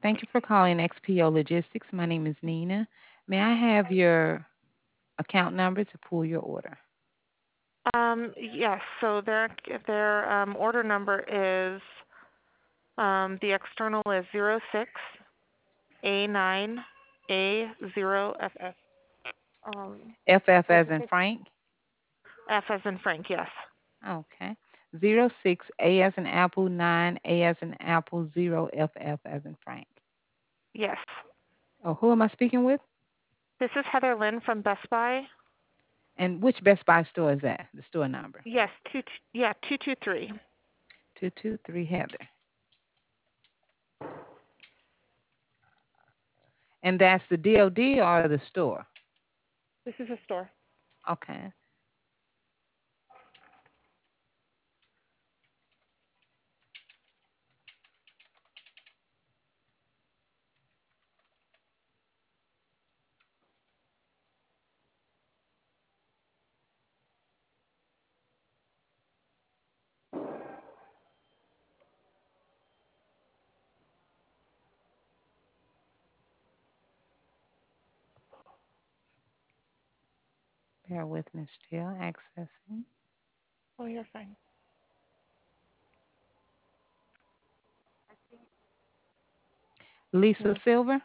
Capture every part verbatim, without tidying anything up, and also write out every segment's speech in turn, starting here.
Thank you for calling X P O Logistics. My name is Nina. May I have your account number to pull your order? Um, yes, so their their um, order number is um, the external is zero six A nine A zero F F. Um, F F what's as the in first? Frank? F as in Frank. Yes. Okay. Zero six A as in Apple, nine A as in Apple, zero F F as in Frank. Yes. Oh, who am I speaking with? This is Heather Lynn from Best Buy. And which Best Buy store is that? The store number? Yes, two. Yeah, two two three. two two three Heather. And that's the D O D or the store? This is a store. Okay. Bear with me still. Accessing. Oh, you're fine. Lisa Mm. Silver.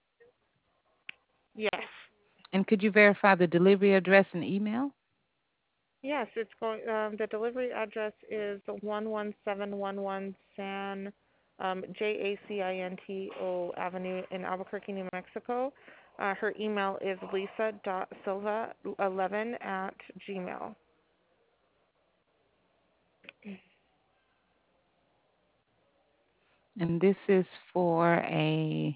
Yes. And could you verify the delivery address and email? Yes, it's going. Um, the delivery address is one one seven one one San um, J A C I N T O Avenue in Albuquerque, New Mexico. Uh, her email is lisa dot silva eleven at gmail. And this is for a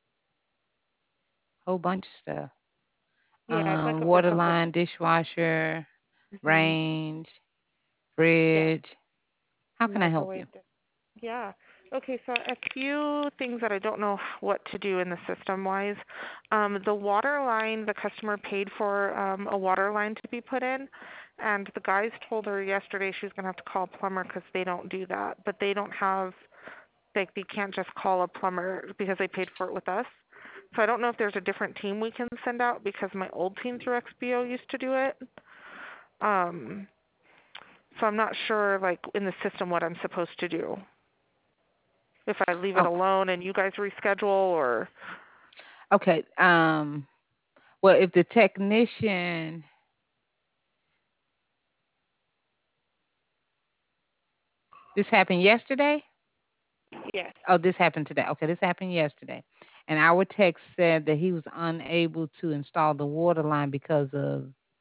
whole bunch of stuff. Yeah, it's like Um, a, it's water a whole. line, dishwasher, Hmm. range, Yeah, fridge. How can I help microwave. you? Yeah. Okay, so a few things that I don't know what to do in the system wise. Um, the water line, the customer paid for um, a water line to be put in, and the guys told her yesterday she was going to have to call a plumber because they don't do that. But they don't have, like, they can't just call a plumber because they paid for it with us. So I don't know if there's a different team we can send out because my old team through X B O used to do it. Um, so I'm not sure, like, in the system what I'm supposed to do. If I leave it Oh, alone and you guys reschedule, or okay. Um, well, if the technician, this happened yesterday? yes. Oh, this happened today. Okay, this happened yesterday. And our text said that he was unable to install the water line because of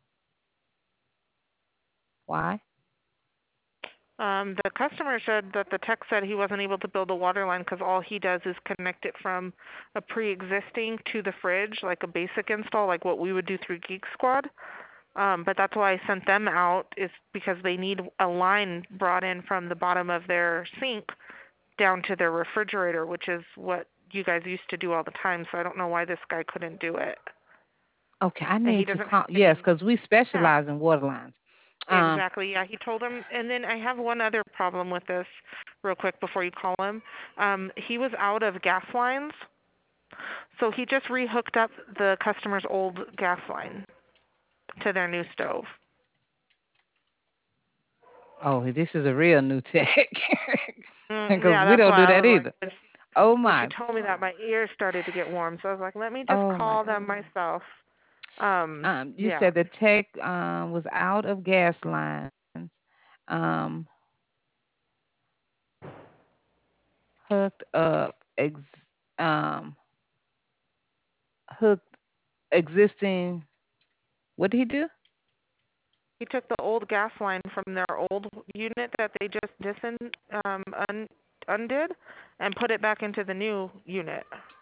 why? Um, the customer said that the tech said he wasn't able to build a water line because all he does is connect it from a pre-existing to the fridge, like a basic install, like what we would do through Geek Squad. Um, but that's why I sent them out, is because they need a line brought in from the bottom of their sink down to their refrigerator, which is what you guys used to do all the time. So I don't know why this guy couldn't do it. Okay, I And he need to doesn't have call. Yes, any. because we Yeah. specialize in water lines. Um, Exactly. Yeah, he told him. And then I have one other problem with this, real quick, before you call him. Um, he was out of gas lines, so he just rehooked up the customer's old gas line to their new stove. oh, this is a real new tech. Mm, Because yeah, we that's don't do why I that was like, either. when she, Oh when she my. told me that, my ears started to get warm. So I was like, let me just Oh my call God. them myself. Um, Um, you yeah. said the tech um was out of gas lines. Um, hooked up ex um hooked existing. What did he do? He took the old gas line from their old unit that they just dis- um, un- undid and put it back into the new unit.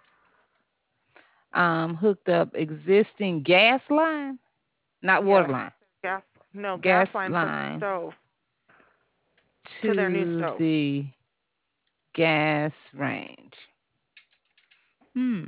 Um, hooked up existing gas line, not water Yes, line. gas. No, gas Gas line for the line stove to their new to stove. the gas range. Hmm.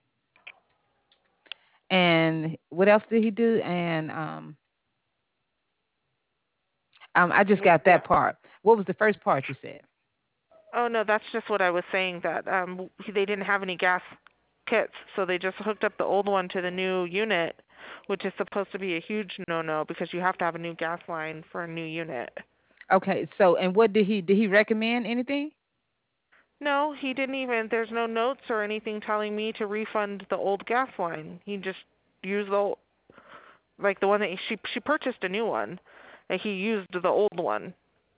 And what else did he do? And um, um, I just What? got that What? part. What was the first part you said? Oh no, that's just what I was saying. That um, they didn't have any gas kits, so they just hooked up the old one to the new unit, which is supposed to be a huge no-no because you have to have a new gas line for a new unit. Okay, so and what did he did he recommend anything? No, he didn't even. There's no notes or anything telling me to refund the old gas line. He just used the like the one that she she purchased a new one, and he used the old one.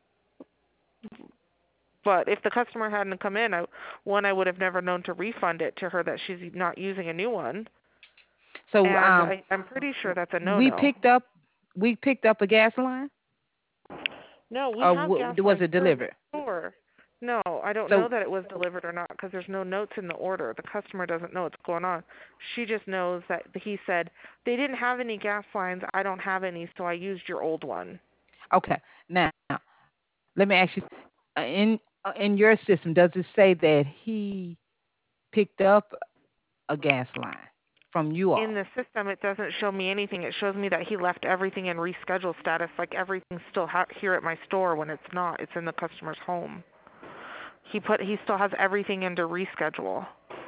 But if the customer hadn't come in, I, one, I would have never known to refund it to her that she's not using a new one. So And um I, I'm pretty sure that's a we no-no. picked up we picked up a gas line, No, we or have gas w- was lines it here in the delivered? store. No, I don't know So that it was delivered or not because there's no notes in the order. The customer doesn't know what's going on. She just knows that he said, they didn't have any gas lines. I don't have any, so I used your old one. okay, now let me ask you, uh, in uh, in your system, does it say that he picked up a gas line from you In all? the system, it doesn't show me anything. It shows me that he left everything in reschedule status, like everything's still ha- here at my store when it's not. It's in the customer's home. He put he still has everything into reschedule.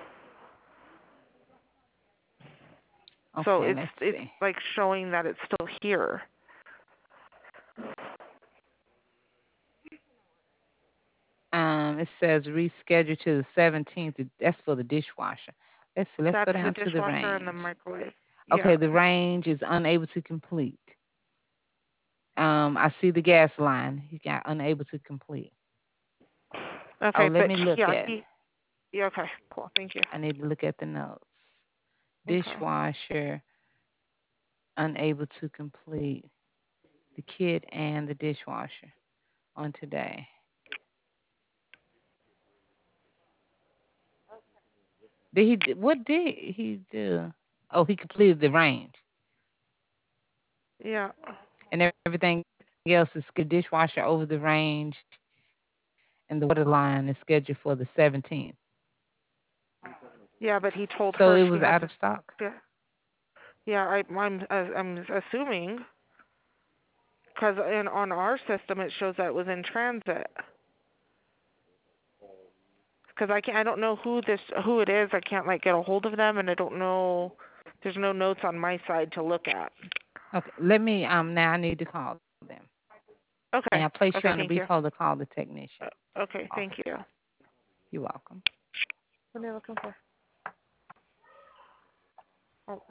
So Okay, it's let's it's see. like showing that it's still here. Um, it says reschedule to the seventeenth. That's for the dishwasher. Let's see. Let's That's go the down to the dishwasher and the range. microwave. Yeah. Okay, the range is unable to complete. Um, I see the gas line. He got unable to complete. Oh, Okay, let but me look yeah, at. he yeah, okay, cool, thank you. I need to look at the notes. Okay. Dishwasher unable to complete the kit and the dishwasher on today. Did he? d- What did he do? Oh, he completed the range Yeah. and everything else is good. Dishwasher over the range and the water line is scheduled for the seventeenth. Yeah, but he told So her it she was had out to of stock. yeah. Yeah, I I'm I'm assuming cuz in on our system it shows that it was in transit. Cuz I can I don't know who this who it is. I can't like get a hold of them and I don't know there's no notes on my side to look at. Okay, let me. Um, now I need to call them. May Okay. I place you Okay, on a thank brief you. hold to call the technician, Uh, okay, thank you. officer? You're welcome. What are you looking for? Oh,